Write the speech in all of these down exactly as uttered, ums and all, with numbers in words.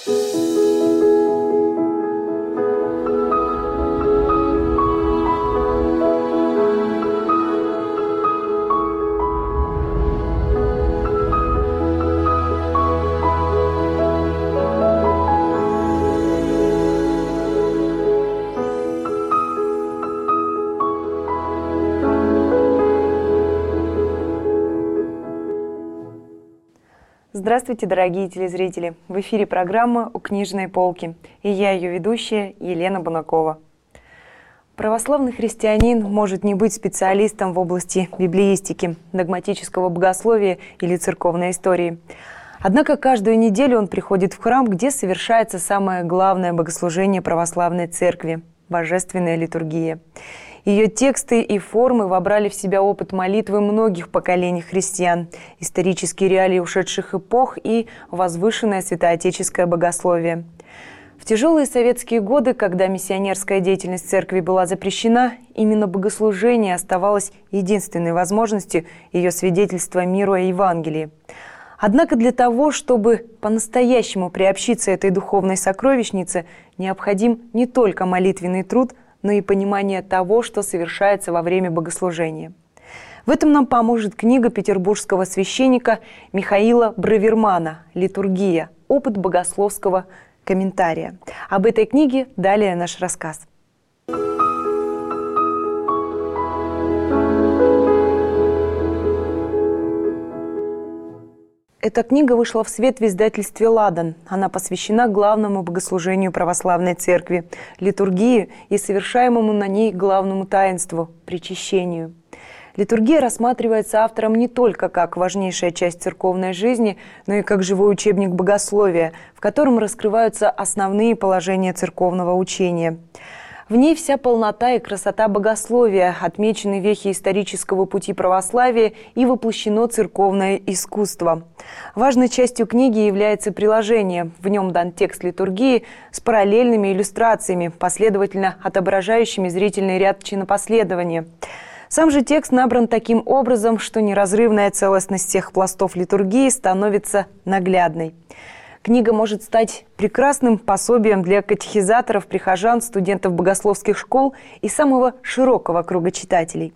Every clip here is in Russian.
Здравствуйте, дорогие телезрители! В эфире программа «У книжной полки» и я, ее ведущая, Елена Бунакова. Православный христианин может не быть специалистом в области библеистики, догматического богословия или церковной истории. Однако каждую неделю он приходит в храм, где совершается самое главное богослужение православной церкви – божественная литургия. Ее тексты и формы вобрали в себя опыт молитвы многих поколений христиан, исторические реалии ушедших эпох и возвышенное святоотеческое богословие. В тяжелые советские годы, когда миссионерская деятельность церкви была запрещена, именно богослужение оставалось единственной возможностью ее свидетельства миру о Евангелии. Однако для того, чтобы по-настоящему приобщиться этой духовной сокровищнице, необходим не только молитвенный труд, но и понимание того, что совершается во время богослужения. В этом нам поможет книга петербургского священника Михаила Бравермана «Литургия. Опыт богословского комментария». Об этой книге далее наш рассказ. Эта книга вышла в свет в издательстве «Ладан». Она посвящена главному богослужению православной церкви – литургии и совершаемому на ней главному таинству – причащению. Литургия рассматривается автором не только как важнейшая часть церковной жизни, но и как живой учебник богословия, в котором раскрываются основные положения церковного учения. В ней вся полнота и красота богословия, отмечены вехи исторического пути православия и воплощено церковное искусство. Важной частью книги является приложение. В нем дан текст литургии с параллельными иллюстрациями, последовательно отображающими зрительный ряд чинопоследования. Сам же текст набран таким образом, что неразрывная целостность всех пластов литургии становится наглядной. Книга может стать прекрасным пособием для катехизаторов, прихожан, студентов богословских школ и самого широкого круга читателей.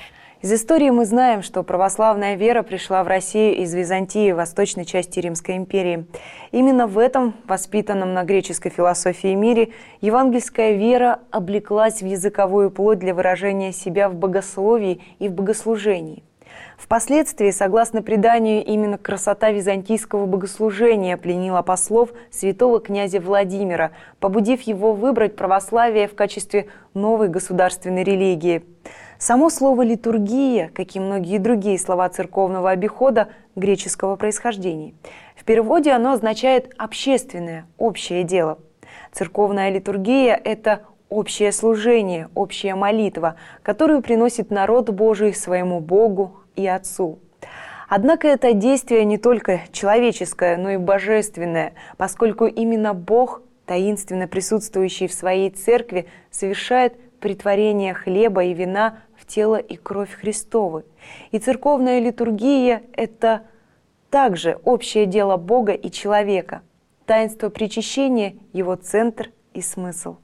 Из истории мы знаем, что православная вера пришла в Россию из Византии, восточной части Римской империи. Именно в этом, воспитанном на греческой философии мире, евангельская вера облеклась в языковую плоть для выражения себя в богословии и в богослужении. Впоследствии, согласно преданию, именно красота византийского богослужения пленила послов святого князя Владимира, побудив его выбрать православие в качестве новой государственной религии. Само слово «литургия», как и многие другие слова церковного обихода, греческого происхождения. В переводе оно означает «общественное», «общее дело». Церковная литургия – это общее служение, общая молитва, которую приносит народ Божий своему Богу и Отцу. Однако это действие не только человеческое, но и божественное, поскольку именно Бог, таинственно присутствующий в своей церкви, совершает претворение хлеба и вина в тело и кровь Христовы. И церковная литургия – это также общее дело Бога и человека. Таинство причащения – его центр и смысл.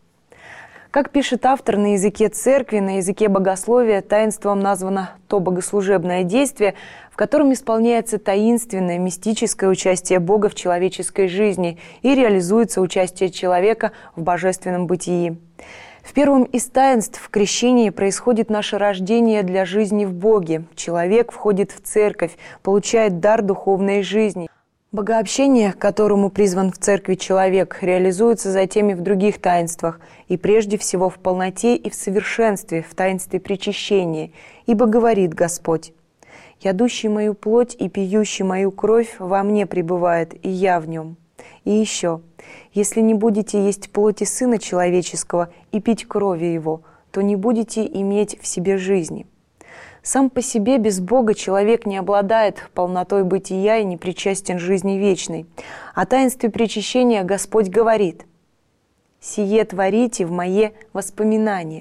Как пишет автор, на языке церкви, на языке богословия таинством названо то богослужебное действие, в котором исполняется таинственное, мистическое участие Бога в человеческой жизни и реализуется участие человека в божественном бытии. В первом из таинств, в крещении, происходит наше рождение для жизни в Боге. Человек входит в церковь, получает дар духовной жизни. Богообщение, к которому призван в церкви человек, реализуется затем и в других таинствах, и прежде всего в полноте и в совершенстве, в таинстве причащения. Ибо говорит Господь: «Ядущий мою плоть и пьющий мою кровь во мне пребывает, и я в нем». И еще: «Если не будете есть плоти Сына Человеческого и пить крови Его, то не будете иметь в себе жизни». Сам по себе без Бога человек не обладает полнотой бытия и не причастен жизни вечной. О таинстве причащения Господь говорит: «Сие творите в мое воспоминание».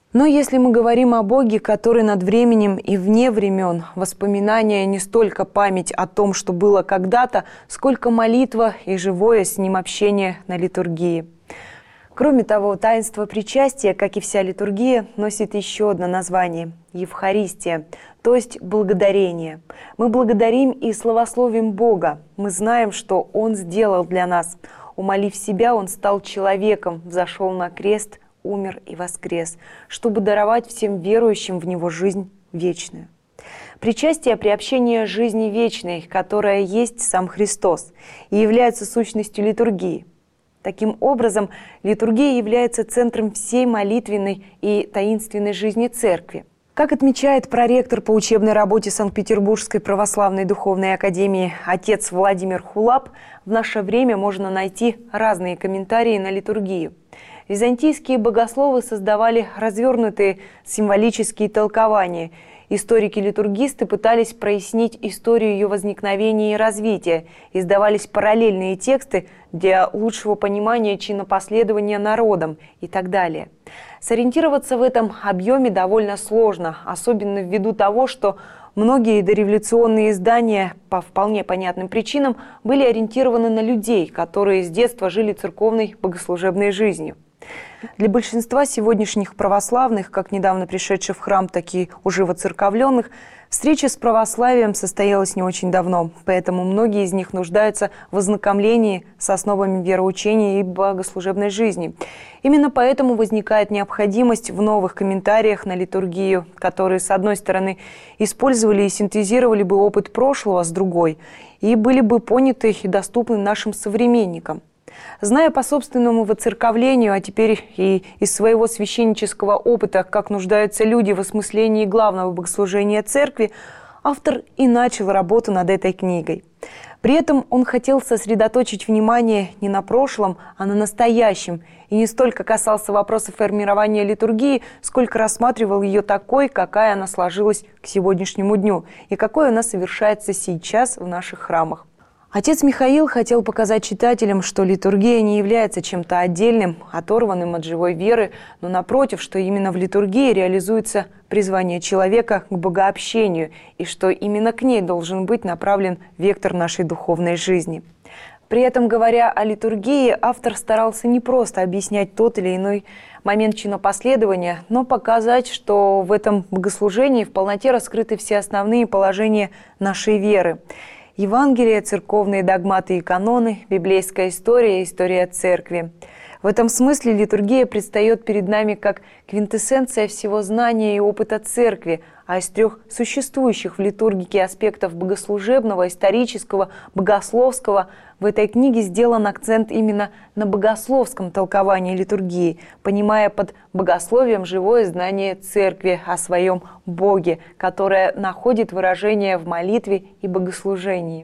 Но если мы говорим о Боге, который над временем и вне времен, воспоминания не столько память о том, что было когда-то, сколько молитва и живое с Ним общение на литургии. Кроме того, таинство причастия, как и вся литургия, носит еще одно название – Евхаристия, то есть благодарение. Мы благодарим и славословим Бога. Мы знаем, что Он сделал для нас. Умолив себя, Он стал человеком, взошел на крест, умер и воскрес, чтобы даровать всем верующим в Него жизнь вечную. Причастие – приобщение жизни вечной, которая есть сам Христос и является сущностью литургии. Таким образом, литургия является центром всей молитвенной и таинственной жизни Церкви. Как отмечает проректор по учебной работе Санкт-Петербургской православной духовной академии отец Владимир Хулап, в наше время можно найти разные комментарии на литургию. Византийские богословы создавали развернутые символические толкования. Историки-литургисты пытались прояснить историю ее возникновения и развития. Издавались параллельные тексты для лучшего понимания чинопоследования народом и так далее. Сориентироваться в этом объеме довольно сложно, особенно ввиду того, что многие дореволюционные издания по вполне понятным причинам были ориентированы на людей, которые с детства жили церковной богослужебной жизнью. Для большинства сегодняшних православных, как недавно пришедших в храм, так и уже воцерковленных, встреча с православием состоялась не очень давно, поэтому многие из них нуждаются в ознакомлении с основами вероучения и богослужебной жизни. Именно поэтому возникает необходимость в новых комментариях на литургию, которые, с одной стороны, использовали и синтезировали бы опыт прошлого, с другой, и были бы поняты и доступны нашим современникам. Зная по собственному воцерковлению, а теперь и из своего священнического опыта, как нуждаются люди в осмыслении главного богослужения Церкви, автор и начал работу над этой книгой. При этом он хотел сосредоточить внимание не на прошлом, а на настоящем, и не столько касался вопроса формирования литургии, сколько рассматривал ее такой, какая она сложилась к сегодняшнему дню, и какой она совершается сейчас в наших храмах. Отец Михаил хотел показать читателям, что литургия не является чем-то отдельным, оторванным от живой веры, но напротив, что именно в литургии реализуется призвание человека к богообщению, и что именно к ней должен быть направлен вектор нашей духовной жизни. При этом, говоря о литургии, автор старался не просто объяснять тот или иной момент чинопоследования, но показать, что в этом богослужении в полноте раскрыты все основные положения нашей веры. Евангелие, церковные догматы и каноны, библейская история, история церкви. В этом смысле литургия предстает перед нами как квинтэссенция всего знания и опыта церкви, а из трех существующих в литургике аспектов богослужебного, исторического, богословского в этой книге сделан акцент именно на богословском толковании литургии, понимая под богословием живое знание церкви о своем Боге, которое находит выражение в молитве и богослужении.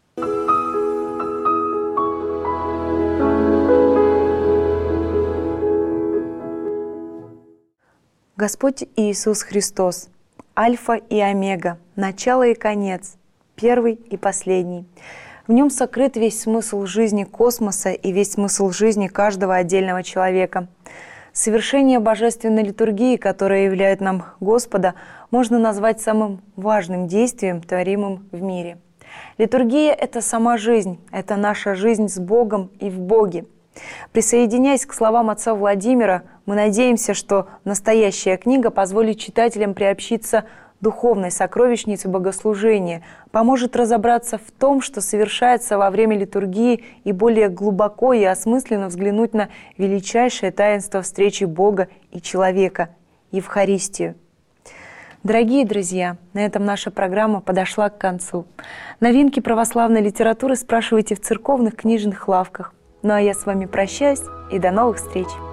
Господь Иисус Христос, Альфа и Омега, начало и конец, первый и последний. В нем сокрыт весь смысл жизни космоса и весь смысл жизни каждого отдельного человека. Совершение божественной литургии, которая являет нам Господа, можно назвать самым важным действием, творимым в мире. Литургия – это сама жизнь, это наша жизнь с Богом и в Боге. Присоединяясь к словам отца Владимира, мы надеемся, что настоящая книга позволит читателям приобщиться духовной сокровищнице богослужения, поможет разобраться в том, что совершается во время литургии, и более глубоко и осмысленно взглянуть на величайшее таинство встречи Бога и человека – Евхаристию. Дорогие друзья, на этом наша программа подошла к концу. Новинки православной литературы спрашивайте в церковных книжных лавках. Ну а я с вами прощаюсь и до новых встреч!